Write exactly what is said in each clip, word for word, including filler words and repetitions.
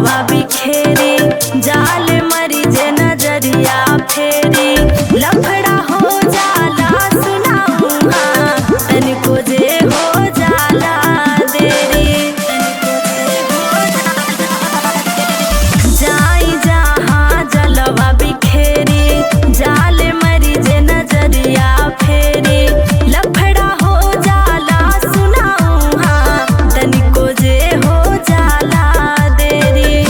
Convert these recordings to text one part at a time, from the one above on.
जलवा बिखेरी जाल मरी जे नजरिया फेरी लफड़ा हो जाला सुनाऊं हाँ तनिको जे हो जाला देरी जाई जहाँ जलवा बिखेरी जाल मरी जे नजरिया फेरी लफड़ा हो जाला सुनाऊं हाँ तनिको जे हो जाला देरी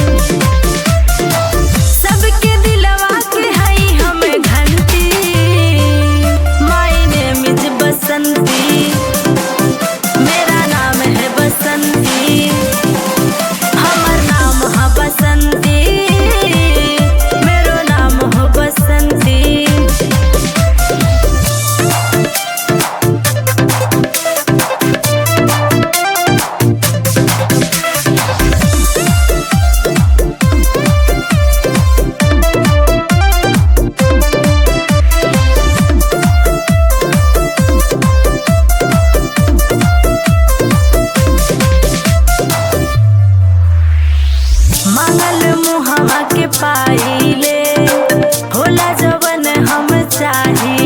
सबके दिलवा के हई हम घंटी माय नेम इज बसंती मेरा नाम है बसंती हमर नाम है बसंती मेरो नाम हो बसंती मंगल मुहवा के पाइले होला जवन हम चाहिए